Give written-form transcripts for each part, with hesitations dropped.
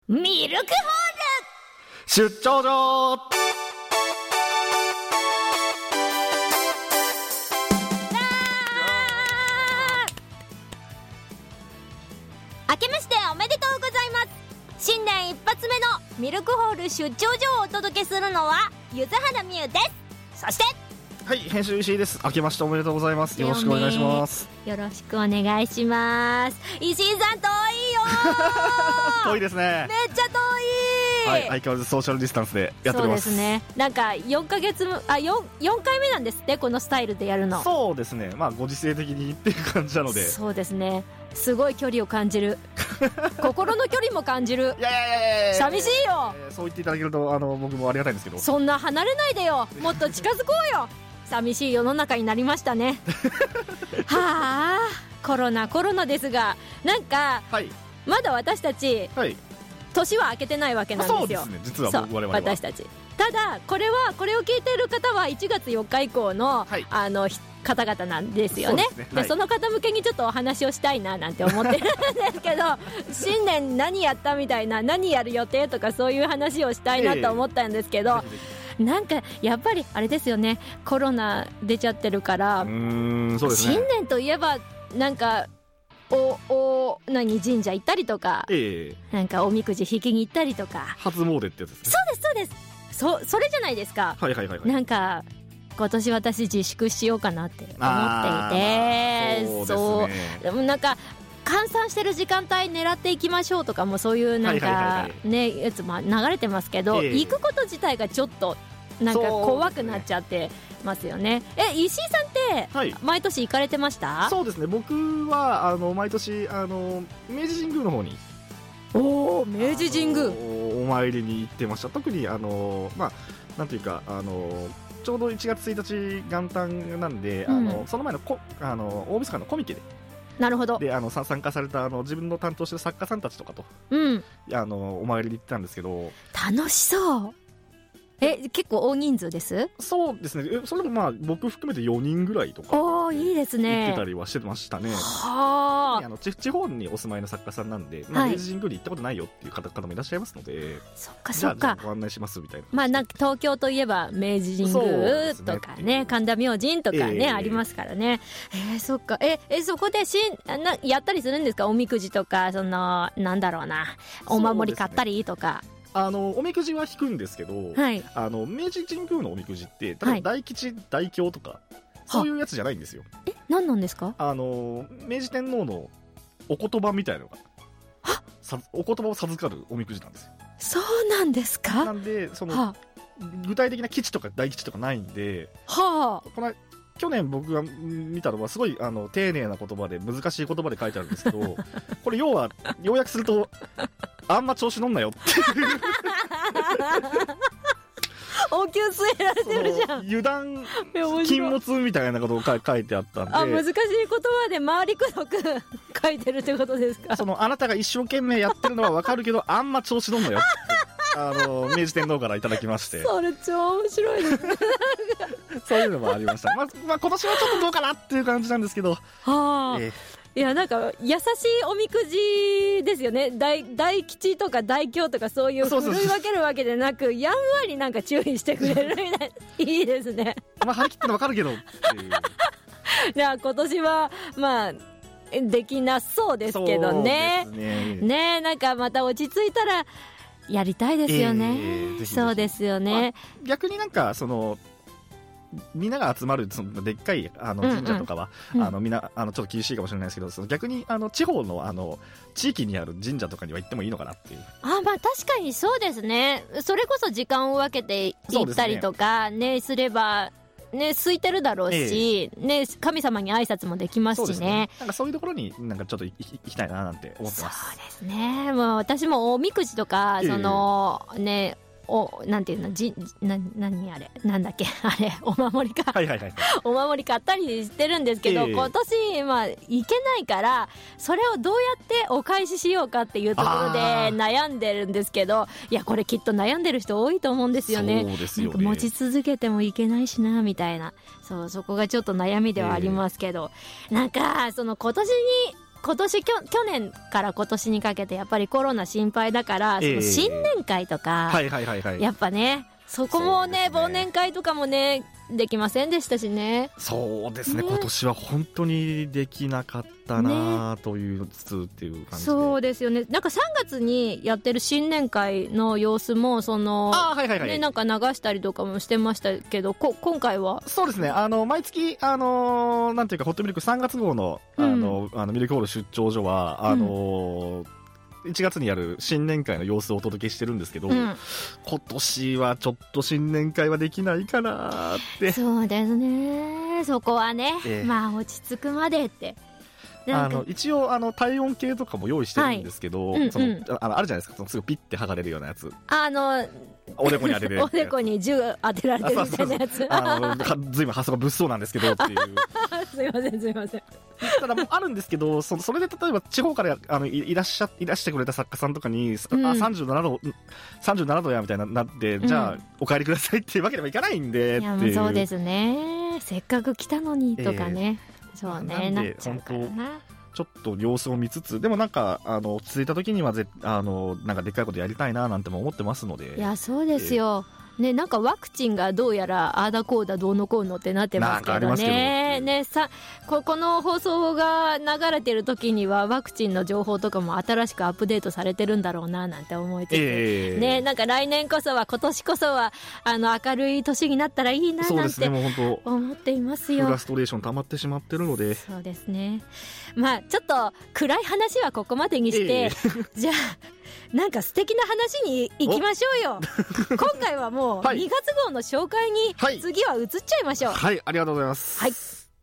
ミルクホール出張所。 明けましておめでとうございます。新年一発目のミルクホール出張所をお届けするのは柚原美優です。そしてはい、編集石井です。明けましておめでとうございます。よろしくお願いします。 よろしくお願いします。石井さん遠いよ遠いですね。 めっちゃ遠い。 はい、相変わらずソーシャルディスタンスでやっております。 そうですね。なんか4ヶ月4回目なんですって、このスタイルでやるの。 そうですね。まあご時世的にっていう感じなので。 そうですね。すごい距離を感じる心の距離も感じる。 いや寂しいよ、 そう言っていただけると僕もありがたいんですけど。 そんな離れないでよ、もっと近づこうよ。寂しい世の中になりましたねはあ、コロナですが、なんか、はい、まだ私たち、はい、年は明けてないわけなんですよ。 そうですね、実は我々は私たち。ただこれを聞いている方は1月4日以降の、はい、方々なんですよね。で、その方向けにちょっとお話をしたいななんて思ってるんですけど新年何やったみたいな、何やる予定とかそういう話をしたいなと思ったんですけど、なんかやっぱりあれですよね、コロナ出ちゃってるから、 そうですね、 新年といえばなんか何神社行ったりとか、なんかおみくじ引きに行ったりとか、 初詣ってやつですね。 そうですそれじゃないですか。 はい、 なんか今年私自粛しようかなって思っていて、そうでもなんか換算してる時間帯狙っていきましょうとかも、そういうなんかねやつも流れてますけど、行くこと自体がちょっとなんか怖くなっちゃってますよね。石井さんって毎年行かれてました？ そうですね、僕は毎年明治神宮の方に明治神宮お参りに行ってました。特になんというかちょうど1月1日元旦なんで、その前の大晦日のコミケで、 なるほど、 で参加された自分の担当してる作家さんたちとかと、お参りに行ってたんですけど、 楽しそう。結構大人数です？ そうですね、それも僕含めて4人ぐらいとかいいですね、 行ってたりはしてましたね。地方にお住まいの作家さんなんで、明治神宮に行ったことないよっていう方もいらっしゃいますので、 そっかじゃあご案内しますみたいな。なんか東京といえば明治神宮とかね、神田明神とかね、ありますからね。そっか。そこでやったりするんですか？おみくじとか、なんだろうな、お守り買ったりとか。 おみくじは引くんですけど、明治神宮のおみくじって例えば大吉、大凶とかそういうやつじゃないんですよ。 何なんですか？ 明治天皇のお言葉みたいなのが、お言葉を授かるおみくじなんですよ。 そうなんですか？ なんで具体的な吉とか大吉とかないんで、去年僕が見たのはすごい丁寧な言葉で難しい言葉で書いてあるんですけどこれ要約するとあんま調子乗んなよって応急据えられてるじゃん。 油断禁物みたいなことを書いてあったんで、 難しい言葉で回りくどく書いてるってことですか？ あなたが一生懸命やってるのは分かるけどあんま調子乗んなよって明治天皇からいただきまして、 それ超面白いですねそういうのもありました。今年はちょっとどうかなっていう感じなんですけど、 いや、なんか優しいおみくじですよね。大吉とか大凶とかそういうふるい分けるわけでなく、やんわりなんか注意してくれるみたいいいですね。 張り切っての分かるけどっていうじゃあ今年はできなそうですけどね。ね、なんかまた落ち着いたらやりたいですよね。そうですよね。 逆になんかみんなが集まるでっかい神社とかは、みんなちょっと厳しいかもしれないですけど、逆に地方の地域にある神社とかには行ってもいいのかなっていう。 確かにそうですね。それこそ時間を分けて行ったりとかね、すればね、空いてるだろうし、神様に挨拶もできますしね。 なんかそういうところになんかちょっと行きたいななんて思ってます。 そうですね。もう私もおみくじとかなんていうの、何あれなんだっけあれ、お守りか、お守り買ったりしてるんですけど、今年行けないから、それをどうやってお返ししようかっていうところで悩んでるんですけど、いやこれきっと悩んでる人多いと思うんですよね。 そうですよね。 なんか持ち続けてもいけないしなみたいな、そこがちょっと悩みではありますけど、なんか今年今年去年から今年にかけてやっぱりコロナ心配だから、その新年会とか、やっぱねそこもね、忘年会とかもねできませんでしたしね。 そうですね、今年は本当にできなかったなというつっていう感じで、 そうですよね。なんか3月にやってる新年会の様子もその、ね、なんか流したりとかもしてましたけど、今回はそうですね、毎月なんていうかホットミルク3月号のミルクホール出張所は1月にやる新年会の様子をお届けしてるんですけど、今年はちょっと新年会はできないかなって。 そうですね、そこはね、まあ落ち着くまでって一応体温計とかも用意してるんですけど、あるじゃないですか、すぐピッて剥がれるようなやつ、おでこに当てておでこに銃当てられてるみたいなやつずいぶん発想が物騒なんですけどっていうすいませんすいません。 ただもうあるんですけど、それで例えば地方からいらしてくれた作家さんとかに、37度やみたいになって、じゃあお帰りくださいっていうわけにはいかないんで、 いやもうそうですね、せっかく来たのにとかね、そうね、なっちゃうからな。 ちょっと様子を見つつ、でもなんか落ち着いた時にはなんかでっかいことやりたいななんても思ってますので。 いやそうですよ、ね、なんかワクチンがどうやらあーだこうだどうのこうのってなってますけどね。この放送が流れてる時にはワクチンの情報とかも新しくアップデートされてるんだろうななんて思いつつ、ね、なんか来年こそは今年こそは明るい年になったらいいななんて思っていますよ。 フラストレーション溜まってしまってるので。 そうですね、まあちょっと暗い話はここまでにして、じゃあなんか素敵な話に行きましょうよ今回はもう2月号の紹介に次は移っちゃいましょう。 はい、ありがとうございます。 はい、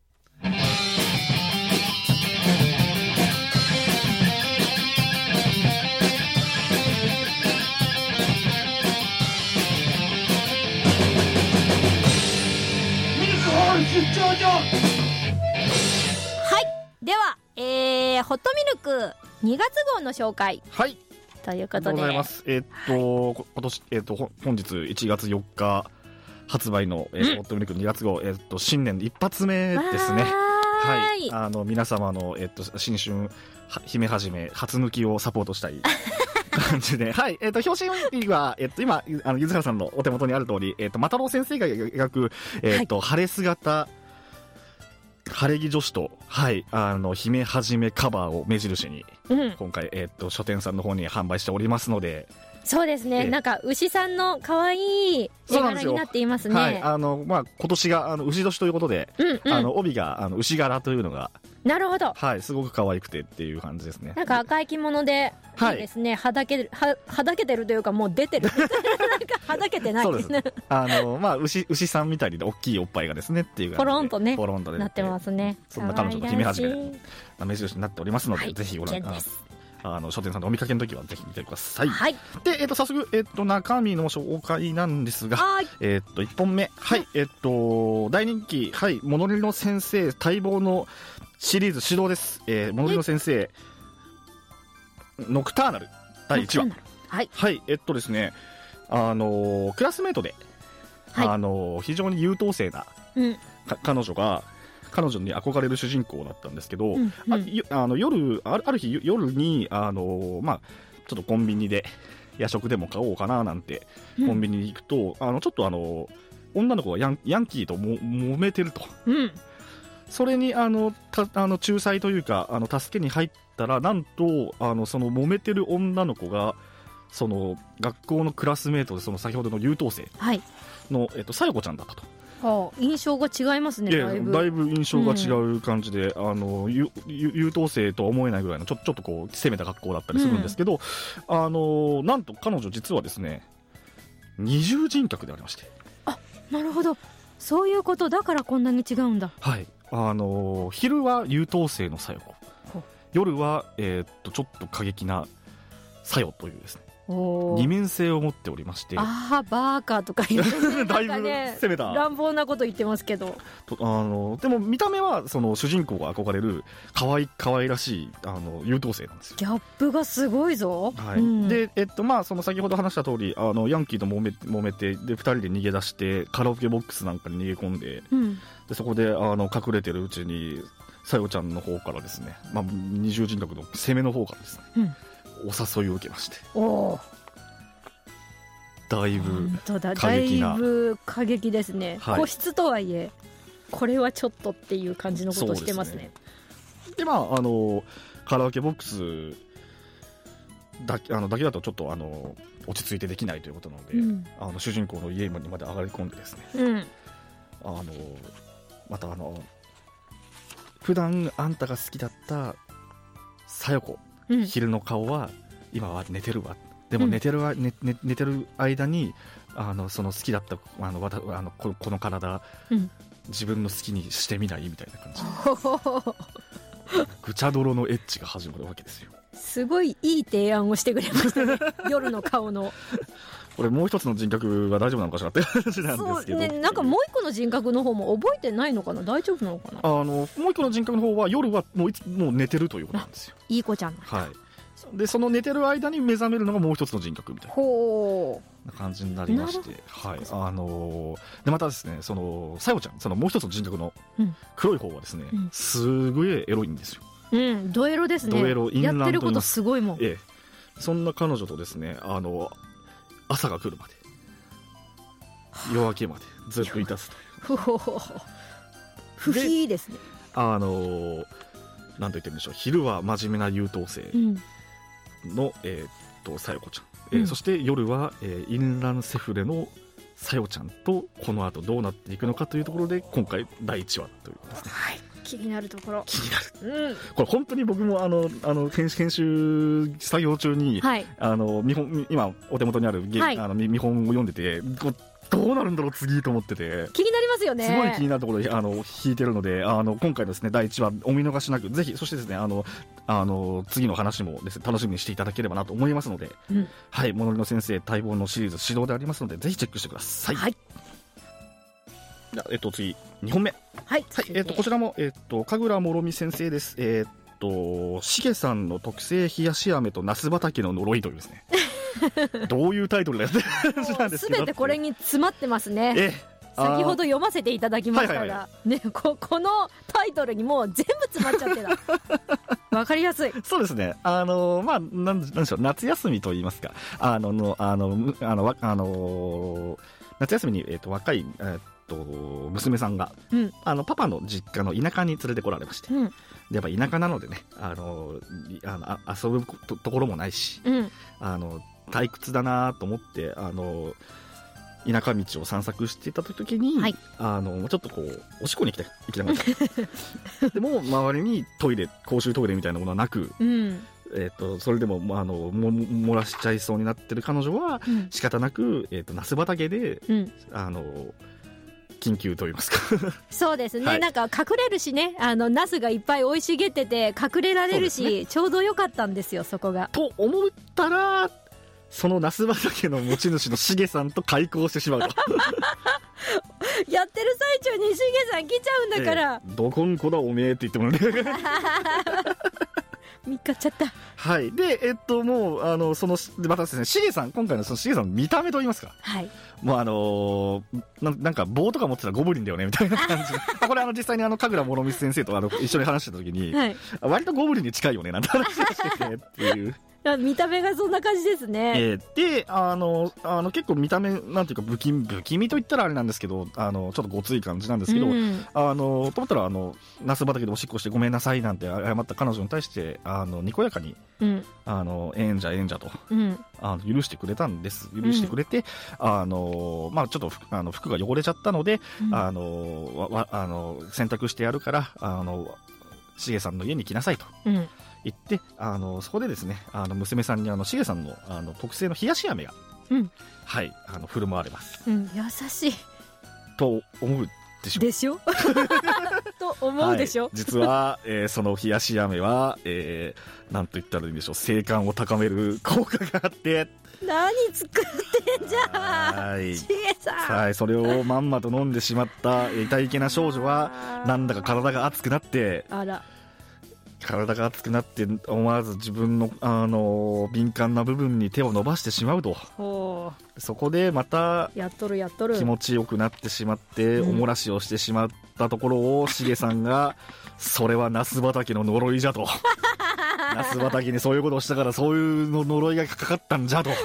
ミルクホール出張所。 はい、では、ホットミルク2月号の紹介、 はいということで、 今年本日1月4日発売の、ホットミルク2月号、新年一発目ですね。はい、皆様の、新春姫はじめ初抜きをサポートしたい感じで、はい、表紙は、今柚原さんのお手元にある通り、マタロウ先生が描く、晴れ姿晴れ着女子と、はい、姫はじめカバーを目印に、今回、書店さんの方に販売しておりますので。 そうですね、なんか牛さんの可愛い絵柄になっていますね。 はい、今年が牛年ということで、帯が牛柄というのが、 なるほど、 はい、すごく可愛くてっていう感じですね。 なんか赤い着物でいいですね、はだけてるというかもう出てるなんかはだけてないですね。 牛さんみたいに大きいおっぱいがですねっていうポロンとねなってますね。 そんな彼女の姫はじめ目印になっておりますので、ぜひご覧ください。書店さんでお見かけの時はぜひ見てください。はい、で、早速、中身の紹介なんですが、1本目、はい、大人気、はい、モノリの先生待望のシリーズ始動です。モノリの先生ノクターナル第1話。はい、はい、ですね、クラスメートで、非常に優等生な、彼女に憧れる主人公だったんですけど、ある日夜にちょっとコンビニで夜食でも買おうかななんて、コンビニに行くとちょっと女の子がヤンキーと揉めてると、それに仲裁というか助けに入ったら、なんとその揉めてる女の子がその学校のクラスメートで、その先ほどの優等生のさよこちゃんだったと。 印象が違いますね。だいぶ印象が違う感じで、優等生とは思えないぐらいのちょっとこう攻めた格好だったりするんですけど、なんと彼女実はですね、二重人格でありまして。 あ、なるほど、そういうことだからこんなに違うんだ。 はい、昼は優等生のさよこ、夜はちょっと過激なさよというですね、二面性を持っておりまして、 バーカーとか言うだいぶ攻めた乱暴なこと言ってますけど、 でも見た目はその主人公が憧れる可愛らしい優等生なんですよ。 ギャップがすごいぞ。 はい、でその先ほど話した通りヤンキーと揉めて、で2人で逃げ出してカラオケボックスなんかに逃げ込んで、でそこで隠れてるうちにさよちゃんの方からですね、二重人格の攻めの方からですね、お誘いを受けまして、だいぶ過激な、 だいぶ過激ですね、個室とはいえこれはちょっとっていう感じのことをしてますね。 でカラオケボックスだけだとちょっと落ち着いてできないということなので、主人公の家にまで上がり込んでですね、また普段あんたが好きだったさよこ、昼の顔は今は寝てるわ、でも寝てる間にその好きだったこの体、自分の好きにしてみないみたいな感じでぐちゃ泥のエッチが始まるわけですよ。 すごいいい提案をしてくれましたね夜の顔のこれもう一つの人格が大丈夫なのかしらって話なんですけど、 なんかもう一個の人格の方も覚えてないのかな、大丈夫なのかな。 もう一個の人格の方は夜はもう寝てるということなんですよ。 いい子ちゃん。 でその寝てる間に目覚めるのがもう一つの人格みたいな感じになりまして、でまたですね、そのさよちゃん、そのもう一つの人格の黒い方はですね、すごいエロいんですよ。 ドエロですね。やってることすごいもん。 そんな彼女とですね、朝が来るまで夜明けまでずっといたすという不思議ですね。 なんと言ってるんでしょう、昼は真面目な優等生の、さよこちゃん、そして夜は、インランセフレのさよちゃんとこの後どうなっていくのかというところで今回第1話ということですね。 気になるところ。 気になる、これ本当に僕も編集作業中に、今お手元にある見本を読んでて、どうなるんだろう次と思ってて気になりますよね。 すごい気になるところで引いてるので、今回ですね第1話お見逃しなくぜひ、そしてですね次の話もですね楽しみにしていただければなと思いますので、ものりの先生待望のシリーズ始動でありますのでぜひチェックしてください。次2本目、こちらも神楽もろみ先生です。しげさんの特製冷やし飴とナス畑の呪いというですねどういうタイトルだよって話なんですけど、 全てこれに詰まってますね。先ほど読ませていただきましたが、このタイトルにもう全部詰まっちゃってたわかりやすい。 そうですね、なんでしょう、夏休みと言いますか、夏休みに、若い、娘さんが、パパの実家の田舎に連れてこられまして、でやっぱ田舎なのでね、遊ぶところもないし、退屈だなと思って田舎道を散策していた時に、ちょっとこうおしっこに行きたかったでも周りに公衆トイレみたいなものはなく、それでも漏らしちゃいそうになってる彼女は、仕方なく、ナス畑で、緊急と言いますかそうですね、なんか隠れるしね、ナスがいっぱい生い茂ってて隠れられるし、ちょうど良かったんですよそこが。 と思ったらそのナス畑の持ち主のしげさんと開口してしまうとやってる最中にしげさん来ちゃうんだから、 どこんこだおめえって言ってもらうね見っかっちゃった。 でもうまたですね、しげさん、今回のそのしげさんの見た目と言いますか、もうなんか棒とか持ってたらゴブリンだよねみたいな感じこれ実際に神楽もろみ先生と一緒に話した時に、割とゴブリンに近いよねなんて話をしててっていう見た目がそんな感じですね。 で結構見た目なんていうか不気味と言ったらあれなんですけど、ちょっとごつい感じなんですけど、と思ったらナス畑でおしっこしてごめんなさいなんて謝った彼女に対してにこやかに、ええんじゃと、許してくれたんです。許してくれて、ちょっと服が汚れちゃったので、洗濯してやるからしげさんの家に来なさいと。言ってそこでですね娘さんにしげさんの特製の冷やし飴が、振る舞われます、優しいと思うでしょと思うでしょ、 実は、その冷やし飴は、なんと言ったらいいんでしょう、性感を高める効果があって、 何作ってんじゃんしげさん、 それをまんまと飲んでしまった痛いけな少女はなんだか体が熱くなって、 体が熱くなって思わず自分の、敏感な部分に手を伸ばしてしまうと、そこでまた気持ちよくなってしまっておもらしをしてしまったところをしげさんがそれはナス畑の呪いじゃとナス畑にそういうことをしたからそういうの呪いがかかったんじゃと、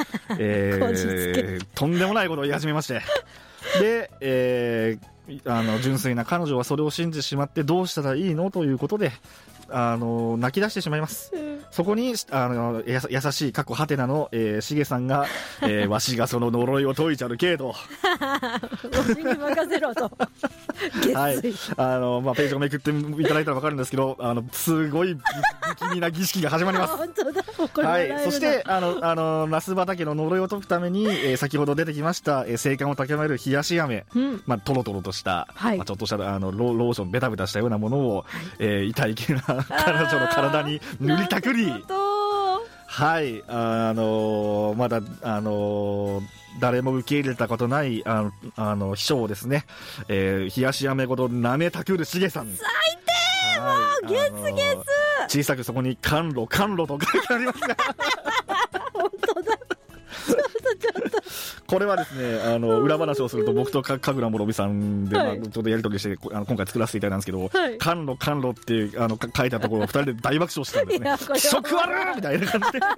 とんでもないことを言い始めまして、で、純粋な彼女はそれを信じてしまってどうしたらいいのということで泣き出してしまいます、そこに優しい過去ハテナのしげさんが、わしがその呪いを解いちゃるけどわしに任せろとはい、ページをめくっていただいたら分かるんですけどすごい不気味な儀式が始まります本当だ、これはい、そしてナス畑の呪いを解くために、先ほど出てきました静観を高める冷やし飴、トロトロとした、ちょっとしたローションベタベタしたようなものを、痛いけな彼女の体に塗りたくり、はい、まだ誰も受け入れたことない秘書をですね、冷やし飴ごと舐めたくるしげさん、 最低、もうゲスゲス、小さくそこに甘露甘露と書いてありますが本当だちょっとこれはですね裏話をすると僕と神楽もろみさんで、ちょっとやり取りして今回作らせていただいたんですけど、甘露甘露って書いたところを2人で大爆笑してたんですね気色悪いみたいな感じで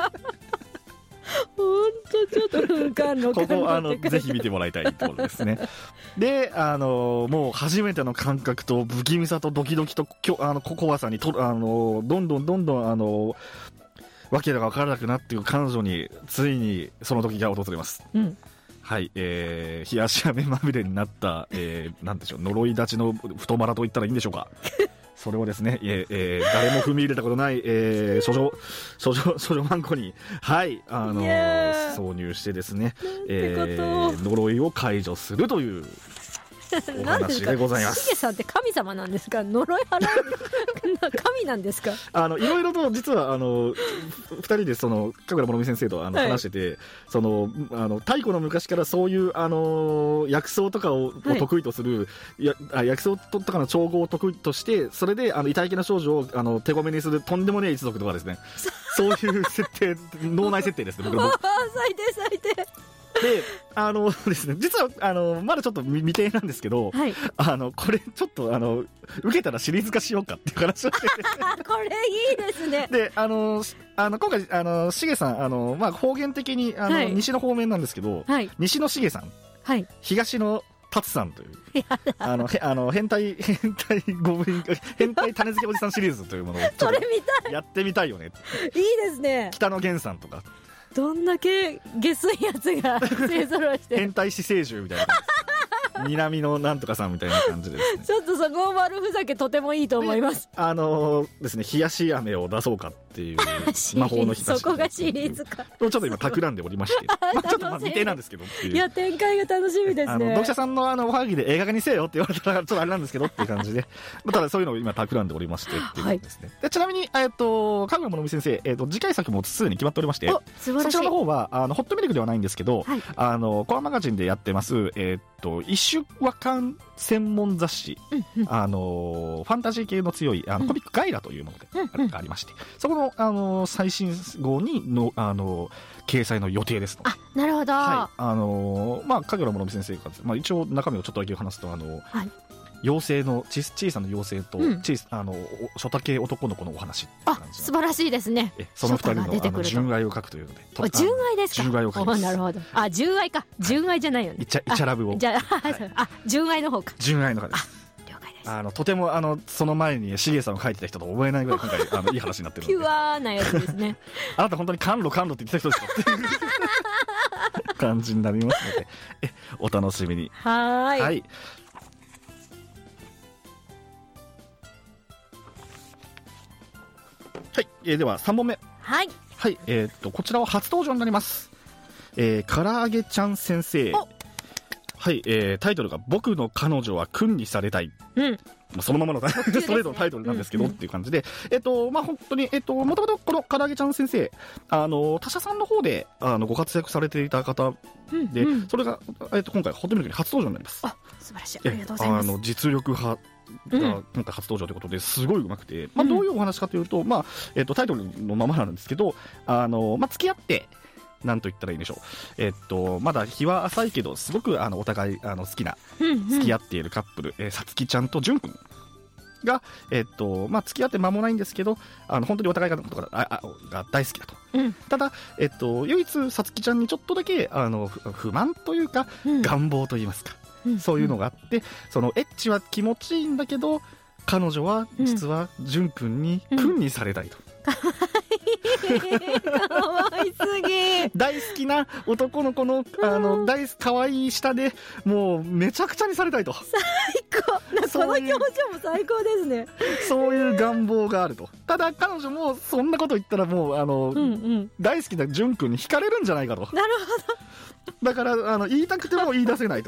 本当ちょっと甘露ここぜひ見てもらいたいところですねでもう初めての感覚と不気味さとドキドキと怖さにどんどんわけが分からなくなっていく彼女についにその時が訪れます、はい、冷やし飴まみれになった、なんでしょう、呪い立ちの太マラと言ったらいいんでしょうかそれをですね、誰も踏み入れたことない、処女マンコに、はい、挿入してですね、呪いを解除するというお話でございます。 しげさんって神様なんですか？呪い払う神なんですか？いろいろと実は2人で神楽もろみ先生と話してて、太古の昔からそういう薬草とかを得意とする、薬草とかの調合を得意としてそれで痛い気な少女を手ごめにするとんでもねえ一族とかですねそういう設定脳内設定ですね僕最低最低でですね、実はまだちょっと未定なんですけど、これちょっと受けたらシリーズ化しようかっていう話をしててこれいいですね。 で今回しげさん方言的に西の方面なんですけど、西のしげさん、東の達さんという変態ゴブリン変態種付けおじさんシリーズというものをそれ見たい、 やってみたいよね。 いいですね。 北野源さんとかどんだけ下水やつが勢ぞろいして変態死生獣みたいな南のなんとかさんみたいな感じですね。 ちょっとそこ悪ふざけとてもいいと思います。 ですね、冷やし飴を出そうかっていう魔法の日差しそこがシリーズかちょっと今企んでおりましてちょっと未定なんですけどっていう、 いや展開が楽しみですね。 読者さんのおはがきで映画化にせよって言われたらちょっとあれなんですけどっていう感じでただそういうのを今企んでおりましてっていうことですね。でちなみに神楽もろみ先生、次回作もすでに決まっておりまして、そちらの方はホットミルクではないんですけど、コアマガジンでやってます一種和漢専門雑誌、ファンタジー系の強いコミックガイラというものがありまして、そこの最新号に掲載の予定ですので。 なるほど。 神楽もろみ先生が、一応中身をちょっとだけ話すと妖精の小さな妖精と、初太系男の子のお話って感じ。 素晴らしいですね。 その二人の純愛を書くというので。 純愛ですか？ 純愛を書きます。 なるほど。純愛か。純愛じゃないよね。 イチャラブを。 純愛の方か。 純愛の方です。 了解です。 とてもその前にしげさんを書いてた人と思えないぐらい今回いい話になってるので。 ピュアなやつですね。 あなた本当に甘露って言ってた人ですかっていう感じになりますので、お楽しみに。はい。はい、では3問目。はい、こちらは初登場になります。唐揚げちゃん先生。はい、タイトルが僕の彼女は君にされたい。そのままのストレートのタイトルなんですけどっていう感じで、本当にもともとこの唐揚げちゃん先生他社さんの方でご活躍されていた方で、それが今回ホットミルクに初登場になります。 素晴らしい、ありがとうございます。 実力派が今回初登場ということですごい上手くて、どういうお話かというと、タイトルのままなんですけど、付き合ってなんと言ったらいいんでしょう、まだ日は浅いけどすごくお互い好きな、付き合っているカップル、さつきちゃんとじゅんくんが、付き合って間もないんですけど、本当にお互いが大好きだと、ただ、唯一さつきちゃんにちょっとだけ不満というか、願望といいますか、そういうのがあって、そのエッチは気持ちいいんだけど、彼女は実はじゅんくんに君にされたいと、 かわいすぎ大好きな男の子のかわいい舌でもうめちゃくちゃにされたいと、 最高この表情も最高ですね。 そういう願望があると。ただ彼女もそんなこと言ったらもう大好きなじゅんくんに惹かれるんじゃないかと。 なるほど。だから言いたくても言い出せないと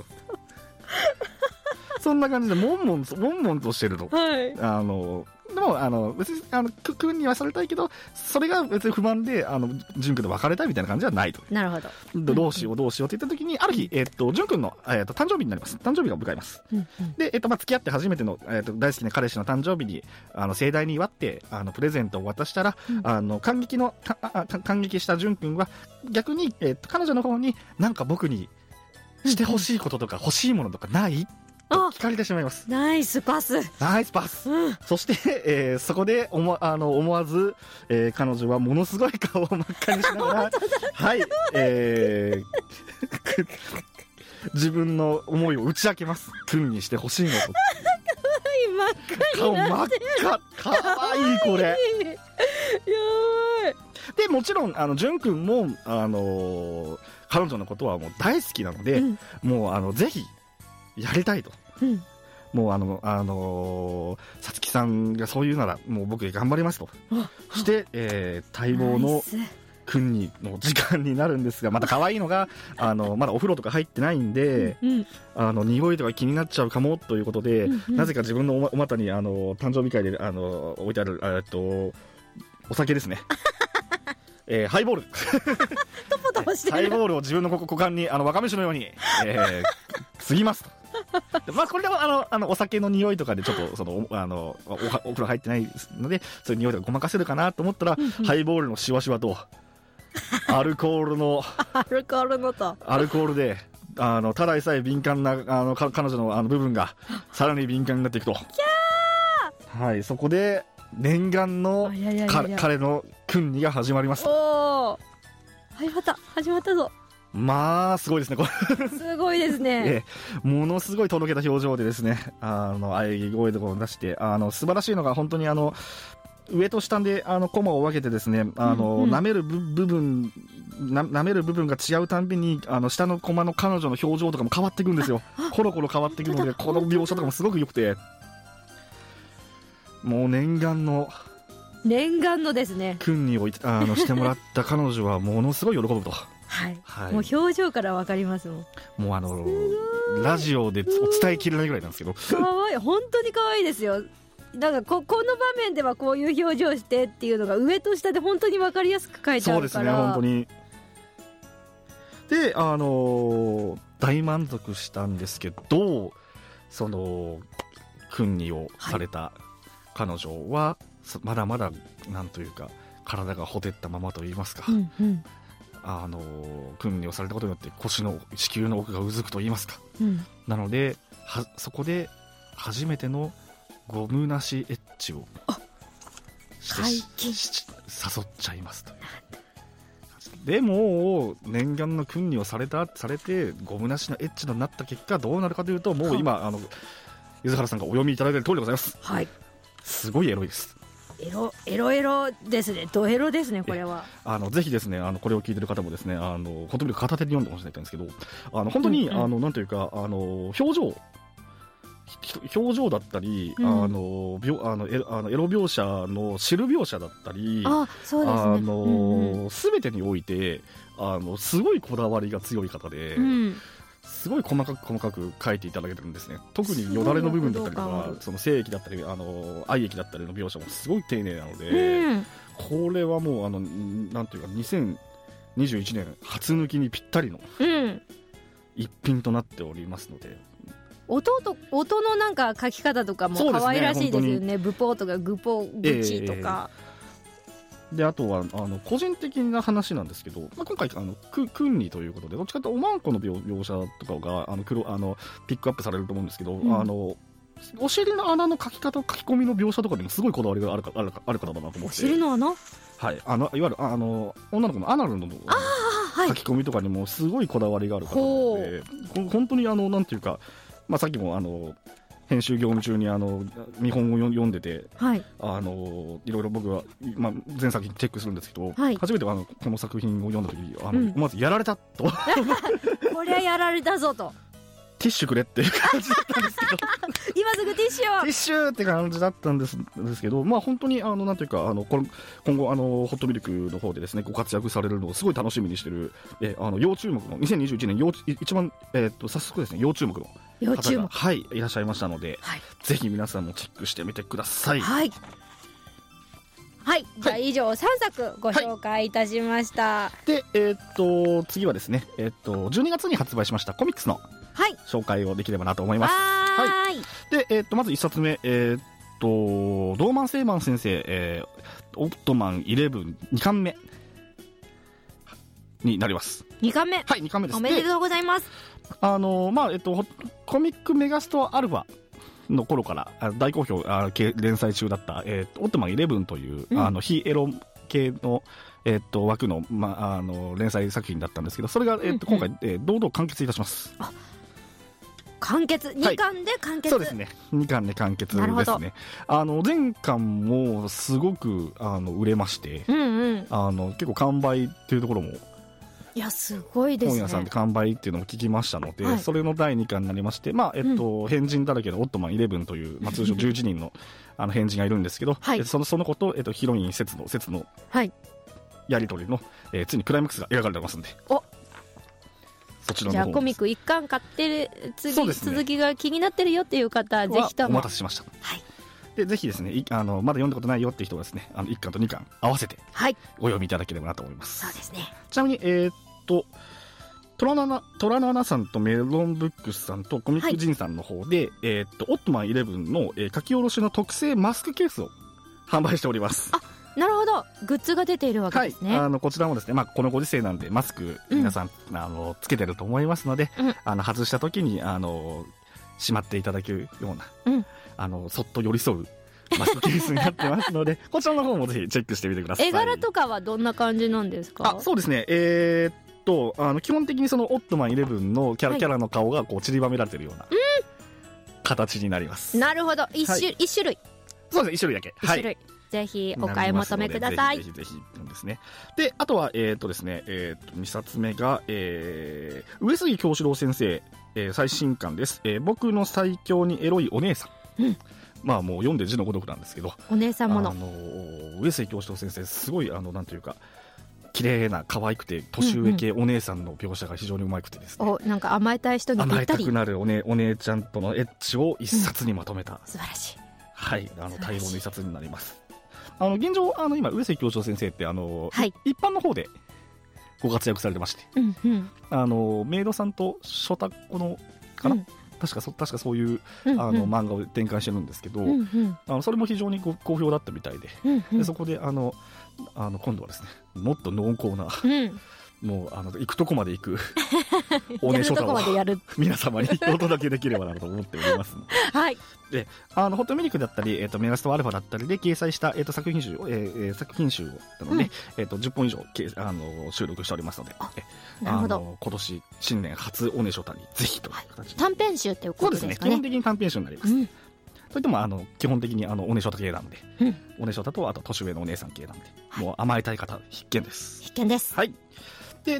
そんな感じで悶々としてると、でも別に君にはされたいけど、それが別に不満でじゅんくんと別れたいみたいな感じはないと。 なるほど。どうしようって言った時に、ある日じゅんくんの誕生日になります。誕生日が迎えます。で付き合って初めての大好きな彼氏の誕生日に盛大に祝ってプレゼントを渡したら、感激したじゅんくんは逆に彼女の方に、なんか僕にしてほしいこととか欲しいものとかないと聞かれてしまいます。 ナイスパス、 そして、そこで思わず、彼女はものすごい顔を真っ赤にしながらはい、自分の思いを打ち明けます。君にしてほしいのと。顔真っ赤、かわいいこれ。やばい。でもちろんじゅんくんも彼女のことはもう大好きなので、もうぜひやりたいと、もうさつきさんがそう言うならもう僕頑張りますと。そして、待望の君にの時間になるんですが、また可愛いのがまだお風呂とか入ってないんで、匂いとか気になっちゃうかもということで、なぜか自分のお股に誕生日会で置いてあるお酒ですねハイボールトポトポしてるハイボールを自分の股間に若飯のように継ぎますとこれでもお酒の匂いとかでちょっとお風呂入ってないので、そういう匂いとかごまかせるかなと思ったら、ハイボールのシワシワとアルコールでただでさえ敏感な彼女の部分がさらに敏感になっていくと。はい、そこで念願の彼の君にが始まります。 始まったぞ。 すごいですねこれすごいですねものすごいとろけた表情でですね喘ぎ声とかを出して、素晴らしいのが本当に上と下でコマを分けてですね舐める部分が違うたんびに下のコマの彼女の表情とかも変わっていくんですよ。コロコロ変わっていくので、この描写とかもすごく良くて、もう念願のですね君にしてもらった彼女はものすごい喜ぶともう表情から分かりますもん。 もうラジオでお伝えきれないぐらいなんですけど、 かわいい、本当にかわいいですよ。だからこの場面ではこういう表情してっていうのが上と下で本当に分かりやすく書いてあるから。 そうですね、本当に。で大満足したんですけど、その君にをされた彼女は、まだまだなんというか体がほてったままといいますか、君にをされたことによって子宮の奥がうずくといいますか、なのでそこで初めてのゴムなしエッチを誘っちゃいますと。でも念願の君にをされてゴムなしのエッチになった結果どうなるかというと、もう今柚原さんがお読みいただいている通りでございます。すごいエロいです。 エロですね。ドエロですね、これは。 ぜひですねこれを聞いてる方もですねほとんど片手で読んでほしいんですけど、本当に、なんというか表情だったり、エロ描写の汁描写だったり、全てにおいてすごいこだわりが強い方で、すごい細かく書いていただけてるんですね。特によだれの部分だったりとか、その精液だったり愛液だったりの描写もすごい丁寧なので、これはもうなんていうか2021年初抜きにぴったりの一品となっておりますので、 音のなんか書き方とかも可愛らしいですよね。ブポーとかグポグチとか、 であとは個人的な話なんですけど、今回クンニということでどっちかというとおまんこの描写とかがピックアップされると思うんですけど、お尻の穴の書き方、書き込みの描写とかでもすごいこだわりがあるからだなと思って。お尻の穴、 はい、いわゆる女の子のアナルの書き込みとかにもすごいこだわりがある方なので、本当になんていうか、さっきも編集業務中に見本を読んでて、はい、いろいろ僕は、全作品チェックするんですけど、はい、初めてこの作品を読んだ時まずやられたとこりゃやられたぞと、 ティッシュくれっていう感じだったんですけど今すぐティッシュを、 ティッシュって感じだったんですけど、本当になんていうか今後ホットミルクの方でですねご活躍されるのをすごい楽しみにしてる要注目の2021年一番早速ですね要注目の方が、はい、いらっしゃいましたので、はい、ぜひ皆さんもチェックしてみてください。 はい、はい、じゃあ以上3作ご紹介いたしました。 はい、で次はですね12月に発売しましたコミックスの紹介をできればなと思います。はい。でまず1冊目ドーマン・セイマン先生、オットマン11 2巻目になります。 2巻目、 はい、2巻目です。 おめでとうございます。 コミックメガストアルファの頃から大好評連載中だった、オットマン11という、非エロ系の枠の、連載作品だったんですけど、それが、今回、堂々完結いたします。 完結、2巻で完結、 そうですね、2巻で完結ですね。前巻もすごく売れまして、結構完売っていうところも、 いやすごいですね、 本屋さんで完売っていうのも聞きましたので、はい、それの第2巻になりまして、変人だらけのオットマン11という、通称11人の変人がいるんですけど、はい、その子と、ヒロイン節のやり取りの、ついにクライマックスが描かれてますんで、そちらの方じゃあコミック1巻買って続きが気になってるよっていう方、ぜひともお待たせしました。はい、でぜひですねまだ読んだことないよっていう人はですね1巻と2巻合わせてご読みいただければなと思います。 そうですね。 ちなみにトラナナさんとメロンブックスさんとコミックジンさんの方で、オットマン11の、書き下ろしの特製マスクケースを販売しております。 なるほど、グッズが出ているわけですね。 はい、こちらもですね、このご時世なんでマスク皆さん、つけてると思いますので、外した時にしまっていただけるような、そっと寄り添うマスクケースになってますのでこちらの方もぜひチェックしてみてください。 絵柄とかはどんな感じなんですか？ そうですね、基本的にそのオットマン11のキャラの顔がこう散りばめられてるような形になります。 なるほど、1種類。 そうですね、1種類だけ。 1種類、ぜひお買い求めください。 ぜひですね。であとはですね、2冊目が、上杉京志郎先生、最新刊です。僕の最強にエロいお姉さん。もう読んで字のごとくなんですけど、 お姉さんもの、 上杉京志郎先生すごいなんていうか綺麗な可愛くて年上系お姉さんの描写が非常にうまくてですね、 なんか甘えたい人にぴったり、 甘えたくなるお姉ちゃんとのエッジを一冊にまとめた、 素晴らしい、 はい、待望の一冊になります。現状今上杉京志郎先生って一般の方でご活躍されてまして、メイドさんとショタコのかな、確かそういう、漫画を展開してるんですけど、それも非常に好評だったみたいで、でそこで今度はですねもっと濃厚な、もう行くとこまで行くおねしょたを皆様にお届けできればなと思っておりますので、 はい、 でホットミルクだったり、メガストアルファだったりで掲載した、作品集なので、10本以上収録しておりますので、 なるほど、 今年新年初おねしょたにぜひという形で、 短編集ということですかね。 そうですね、基本的に短編集になります。それとも基本的におねしょた系なんで、おねしょたとあと年上のお姉さん系なんで、もう甘えたい方必見です。 必見です。 はい。で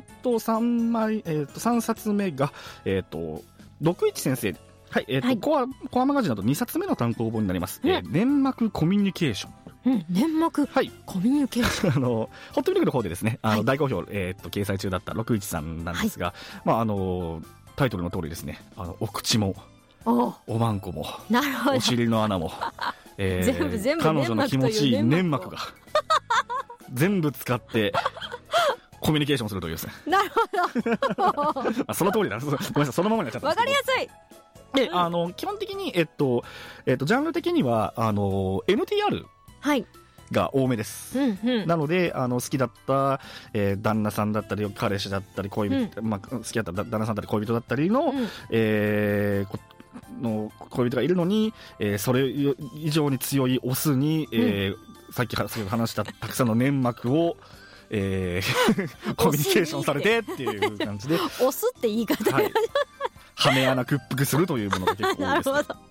3冊目が六一先生、はい、コアマガジンなど2冊目の単行本になります。粘膜コミュニケーション。 粘膜、はい、コミュニケーションホットミルクの方でですね、大好評、掲載中だった六一さんなんですが、タイトルの通りですね、お口もおまんこもお尻の穴も、 全部彼女の気持ちいい粘膜が全部使ってコミュニケーションするというですね。 なるほどその通りだ。ごめんなさい、そのままになっちゃった。 わかりやすい。 で、基本的に、ジャンル的には、NTR。はい。が多めです。なので、好きだった、旦那さんだったり、彼氏だったり、恋人、好きだった旦那さんだったり、恋人だったりの、の恋人がいるのに、それ以上に強いオスに、さっき話したたくさんの粘膜を、コミュニケーションされてっていう感じでオスって言い方、はい、 はめ穴屈服するというものが結構多いです、ね、なるほど。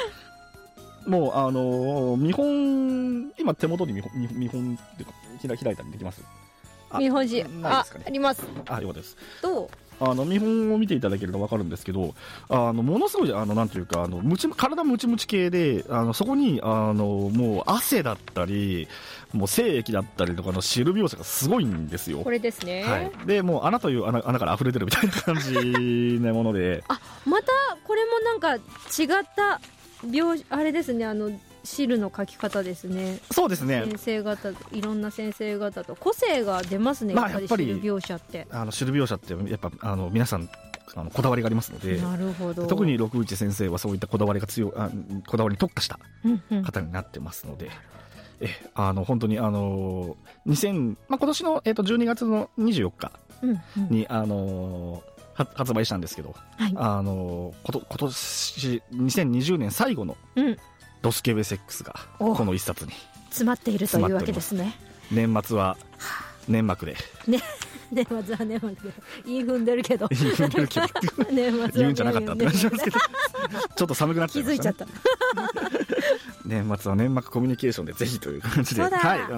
もう見本今手元に見本っていうか開いたりできます？ 見本紙、あります。 よかったです。 どう見本を見ていただけると分かるんですけど、ものすごいなんていうか体ムチムチ系で、そこにもう汗だったりもう精液だったりとかの汁描写がすごいんですよ。 これですね。 はい。でもう穴という穴から溢れてるみたいな感じなものでまたこれもなんか違ったあれですね、汁の書き方ですね。 そうですね。 先生方、いろんな先生方と個性が出ますね。やっぱり汁描写って汁描写ってやっぱ皆さんこだわりがありますので。 なるほど。特に六一先生はそういったこだわりが強いこだわりに特化した方になってますので、本当に今年の12月の24日に発売したんですけど、はい、今年2020年最後のドスケベセックスがこの一冊に詰まっているというわけですね。 年末は粘膜で、 ね、年末は粘膜で言い踏んでるけど年末は言うんじゃなかったって感じますけどちょっと寒くなっちゃいました、ね、 気づいちゃった年末は粘膜コミュニケーションでぜひという感じで、はい、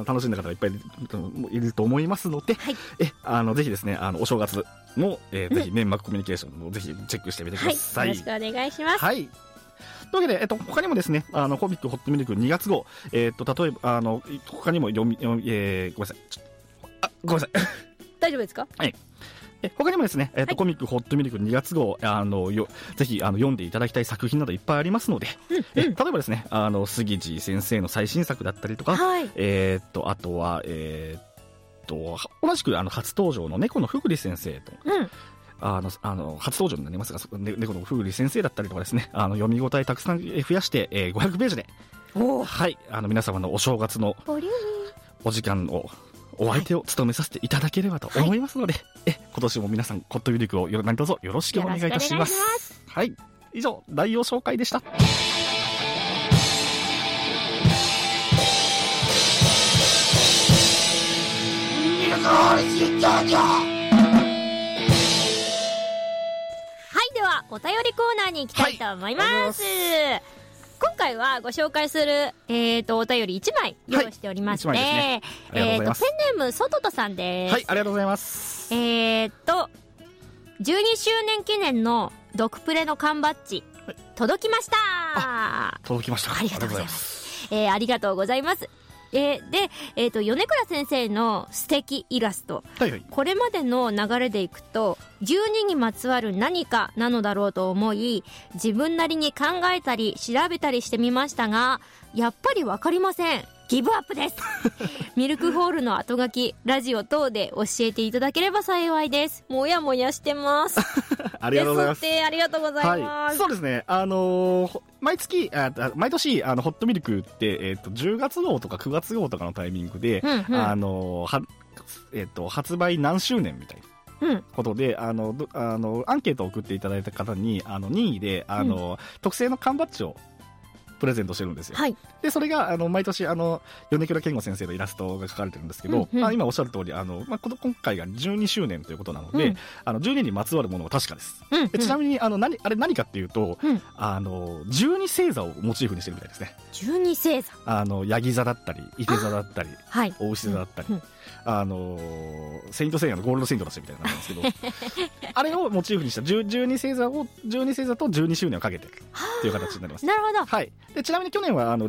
楽しんだ方がいっぱいいると思いますので、はい、ぜひですねお正月も、ぜひ粘膜コミュニケーションをぜひチェックしてみてください、 よろしくお願いします。 はい、というわけで、他にもですね、コミックホットミルク2月号、例えば、他にもごめんなさい。ごめんなさい。 大丈夫ですか？ はい。他にもですね、コミックホットミルク2月号、ぜひ、読んでいただきたい作品などいっぱいありますので、例えばですね、杉地先生の最新作だったりとか、はい、あとは、同じく、初登場の猫のふぐり先生と、初登場になりますが、猫のふぐり先生だったりとかですね、読み応えたくさん増やして、500ページで、はい、皆様のお正月のお時間を、お相手を務めさせていただければと思いますので、今年も皆さん、ホットミルクを何卒よろしくお願いいたします。はい、以上、代用紹介でした。 お便りコーナーに行きたいと思います、はい、今回はご紹介する、お便り1枚用意しておりまして、はいね、ペンネームソトトさんです。 はい、ありがとうございます。 12周年記念のドクプレの缶バッジ、はい、届きました。 届きました。 ありがとうございます。ありがとうございます。で、米倉先生の素敵イラスト、はいはい、これまでの流れでいくと12にまつわる何かなのだろうと思い、自分なりに考えたり調べたりしてみましたが、やっぱりわかりません。ギブアップですミルクホールの後書き、ラジオ等で教えていただければ幸いです。もやもやしてますありがとうございます。 ありがとうございます、 はい、そうですね、毎年ホットミルクって、10月号とか9月号とかのタイミングで、発売何周年みたいなことで、アンケートを送っていただいた方に任意で特製の缶バッジをプレゼントしてるんですよ、はい、でそれが毎年米倉健吾先生のイラストが描かれてるんですけど、今おっしゃる通り今回が12周年ということなので、12にまつわるものは確かです、でちなみにあれ何かっていうと、12星座をモチーフにしてるみたいですね。 12星座、 ヤギ座だったり伊手座だったり大牛座だったり、セイントセイヤのゴールドセイントたちみたいな感じなんですけどあれをモチーフにした12星座と12周年をかけてっていう形になります。 なるほど、 はい、でちなみに去年は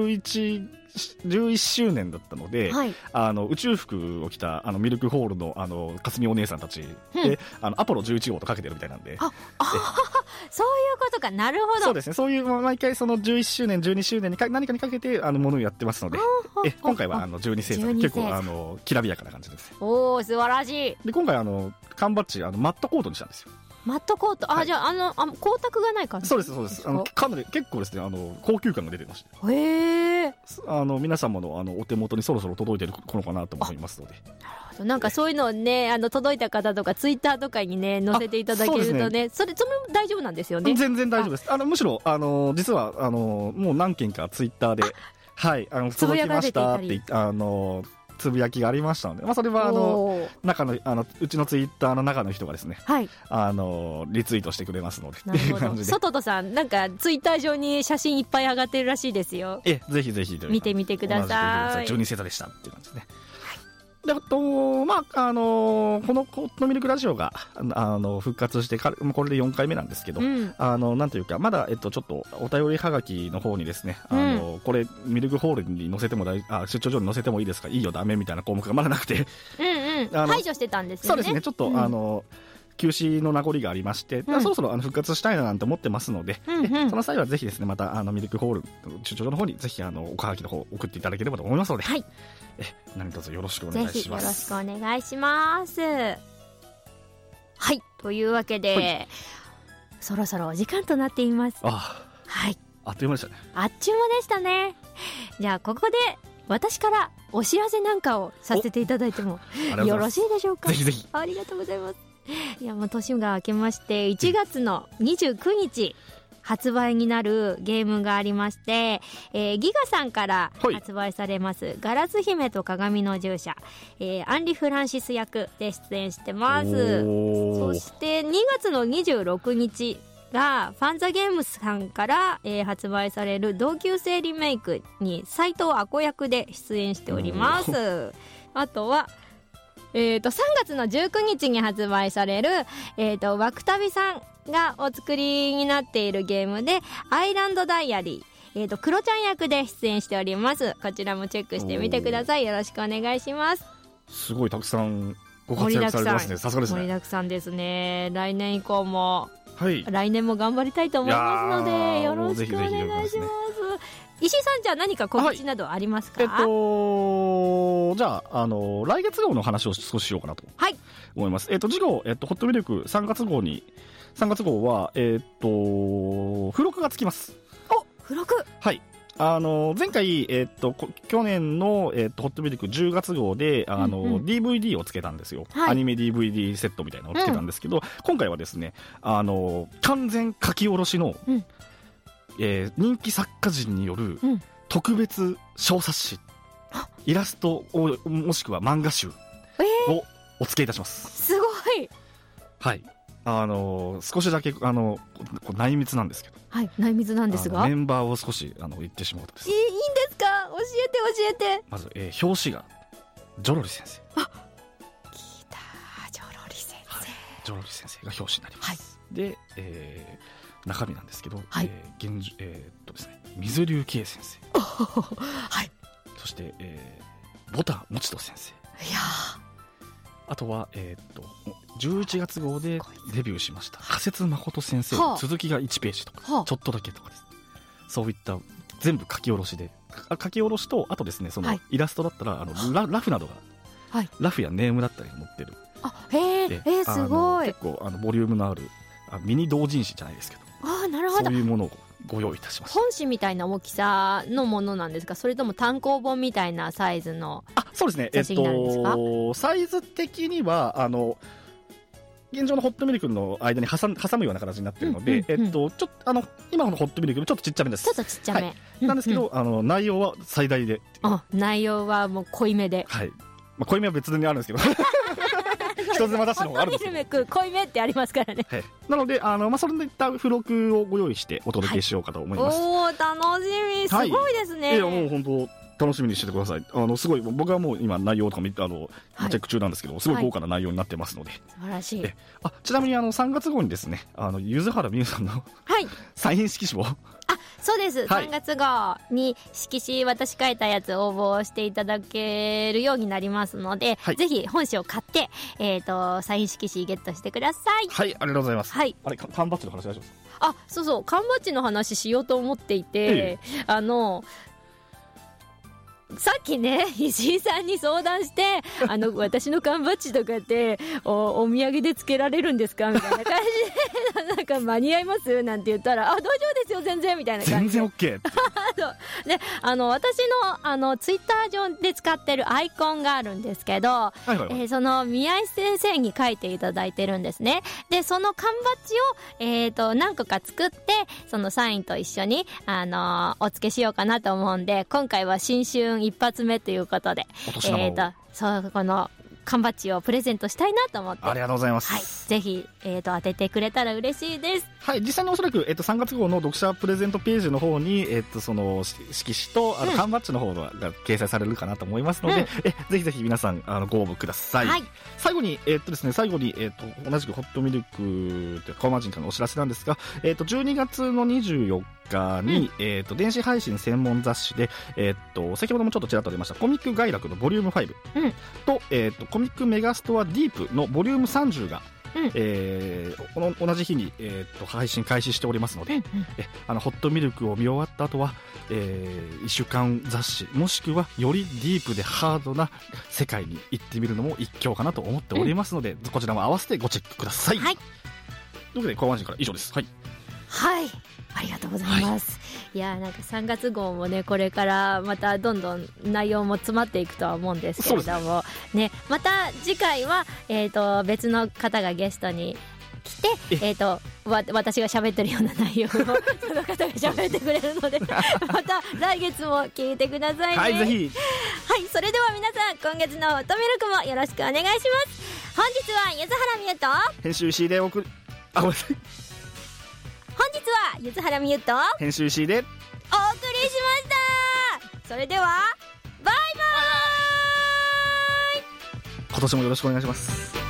11周年だったので、はい、宇宙服を着たミルクホールのかすみお姉さんたちで、アポロ11号とかけてるみたいなんで、 そういうことか。なるほど。 そうですね、そういう毎回その11周年12周年に何かにかけてものをやってますので、今回は12星座結構きらびやかな感じです。 おー、素晴らしい。 で今回缶バッジマットコートにしたんですよ。 マットコート、じゃあ光沢がない感じ。 そうですそうです。かなり結構ですね、高級感が出てまして、 へえ。 皆様のお手元にそろそろ届いてるのかなと思いますので。 なんかそういうのをね、届いた方とかツイッターとかにね載せていただけるとね、それも大丈夫なんですよね。 全然大丈夫です。むしろ実はもう何件かツイッターではい届きましたってつぶやきがありましたので、それは中のうちのツイッターの中の人がですね、はい、リツイートしてくれますのでっていう感じで。ソトトさんなんかツイッター上に写真いっぱい上がってるらしいですよ。 ぜひぜひ見てみてください。 12星座でしたっていう感じですね。でこのホットミルクラジオが復活してこれで4回目なんですけど、なんというかまだちょっとお便りはがきの方にですね、これミルクホールに載せても出張所に載せてもいいですか、いいよダメみたいな項目がまだなくて排除してたんですよね。 そうですね、ちょっと休止の名残がありまして、そろそろ復活したいななんて思ってますので、その際はぜひですね、またミルクホール出張所の方にぜひおはがきの方送っていただければと思いますので、何卒よろしくお願いします。 ぜひよろしくお願いします。はい、というわけで、そろそろお時間となっています。はい、 あっという間でしたね。 あっちゅう間でしたね。じゃあここで私からお知らせなんかをさせていただいてもよろしいでしょうか。 ぜひぜひ。 ありがとうございます。いや、もう年が明けまして1月の29日発売になるゲームがありまして、ギガさんから発売されますガラス姫と鏡の従者、アンリ・フランシス役で出演してます。そして2月の26日がファンザゲームスさんから、発売される同級生リメイクに斉藤亜子役で出演しております。あとは3月の19日に発売される、ワクタビさんがお作りになっているゲームでアイランドダイアリー、クロちゃん役で出演しております。こちらもチェックしてみてください。よろしくお願いします。 すごいたくさんご活躍されてますね。さすがですね。 盛りだくさんですね。来年以降も、 来年も頑張りたいと思いますのでよろしくお願いします。石井さん、じゃあ何か告知などありますか？じゃあ来月号の話を少ししようかなと思います。次号、ホットミルク3月号は付録がつきます。 付録。 はい。前回、去年の、ホットミルク10月号で、DVD をつけたんですよ。アニメ DVD セットみたいなのをつけたんですけど、今回はですね、完全書き下ろしの、人気作家陣による特別小冊子、イラストもしくは漫画集をお付けいたします。 すごい。 はい。少しだけ内密なんですけど、 内密なんですがメンバーを少し言ってしまうとですね、 いいんですか？教えて。 まず、表紙がジョロリ先生。 聞いた。ジョロリ先生、 ジョロリ先生が表紙になります。で、中身なんですけど、ですね、水流慶先生そして、ボタンもちと先生。 いやあとは、11月号でデビューしました仮説誠先生、続きが1ページとか、ちょっとだけとかです、そういった全部書き下ろしで、書き下ろしと、あとですね、そのイラストだったらラフなどが、ラフやネームだったりが載ってる。 すごい。 結構ボリュームのあるミニ同人誌じゃないですけど、 なるほど、 そういうものをご用意いたしました。 本誌みたいな大きさのものなんですか？それとも単行本みたいなサイズのそうですね、サイズ的には現状のホットミルクの間に挟むような形になっているので、今のホットミルクよりちょっとちっちゃめです。 ちょっとちっちゃめ、 なんですけど、内容は最大で、 内容はもう濃いめで、 濃いめは別にあるんですけど人妻出しの方があるんですけど、 ホットミルク濃いめってありますからね。 なのでそれでいった付録をご用意してお届けしようかと思います。 楽しみ。すごいですね。 もう本当楽しみにしててください。すごい、僕はもう今内容とかチェック中なんですけど、すごい豪華な内容になってますので、 素晴らしい。 ちなみに3月号にですね、柚原美優さんのサイン色紙をそうです、3月号に色紙私書いたやつ応募していただけるようになりますので、ぜひ本誌を買って、サイン色紙ゲットしてください。 ありがとうございます。あれ、缶バッジの話大丈夫ですか？ そう缶バッジの話しようと思っていて、 さっきね石井さんに相談して私の缶バッジとかってお土産でつけられるんですかみたいな感じでなんか間に合いますなんて言ったら大丈夫ですよ全然みたいな感じで全然 OK で私のツイッター上で使ってるアイコンがあるんですけど、その宮井先生に書いていただいてるんですね。でその缶バッジを、何個か作ってそのサインと一緒にお付けしようかなと思うんで、今回は新春一発目ということでそうこの缶バッジをプレゼントしたいなと思って。 ありがとうございます。 はい、ぜひ、当ててくれたら嬉しいです。 はい、実際におそらく、3月号の読者プレゼントページの方に、その色紙と缶バッジの方が掲載されるかなと思いますので、ぜひぜひ皆さんご応募ください。はい、最後に、ですね、同じくホットミルクというカオマジンからのお知らせなんですが、12月の24日に、電子配信専門雑誌で、先ほどもちょっとちらっと出ましたコミック概楽のボリューム5、と、コミックメガストアディープのボリューム30が、同じ日に、配信開始しておりますので、ホットミルクを見終わった後は、1週間雑誌もしくはよりディープでハードな世界に行ってみるのも一興かなと思っておりますので、こちらも合わせてごチェックください。はい、というわけでコアマジンから以上です。はい、 はい、ありがとうございます。いやなんか3月号もねこれからまたどんどん内容も詰まっていくとは思うんですけれども、ね、また次回は、別の方がゲストに来て、私が喋ってるような内容をその方が喋ってくれるのでまた来月も聞いてくださいね。 はいぜひ。 はい、それでは皆さん今月のホットミルクもよろしくお願いします。本日は柚原美優と編集石井でごめんなさい。 本日は柚原美優と編集石井でお送りしました。それではバイバーイ。 今年もよろしくお願いします。